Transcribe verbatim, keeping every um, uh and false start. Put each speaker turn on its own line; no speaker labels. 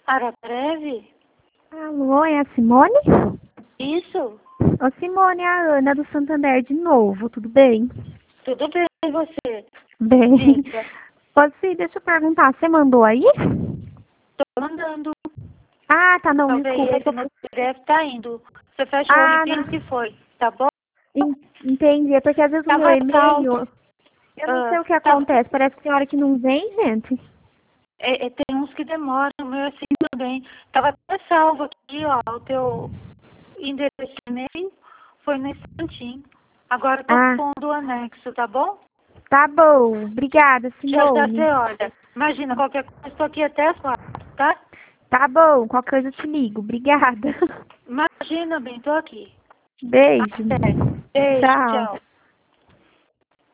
Arabreve?
Alô, é a Simone?
Isso?
Ô Simone, é a Ana do Santander de novo, tudo bem?
Tudo bem, e você?
Bem.
Diga.
Ô, Sim, deixa eu perguntar, você mandou aí?
Tô mandando.
Ah, tá, não,
Talvez
desculpa, eu
ele
tô...
no P D F tá indo. Você fecha o olho e
Ah,
pensa
não,
que foi, tá bom?
en- entendi, é porque às vezes o meu
Tava salvo.
e-mail, eu não sei
Ah,
o que
tava,
acontece, parece que tem hora que não vem, gente.
é, é, tem uns que demoram, o meu assim também. Tava até salvo aqui, ó, o teu endereço de e-mail foi no instantinho. Agora eu tô
Ah,
pondo o anexo, tá bom?
tá bom, obrigada,
Já já
Simone.
você olha. Imagina, qualquer coisa, estou aqui até as quatro, tá?
Tá bom, qualquer coisa eu te ligo, obrigada.
Imagina, bem, tô aqui.
Beijo.
Até. Beijo,
Tchau.
tchau.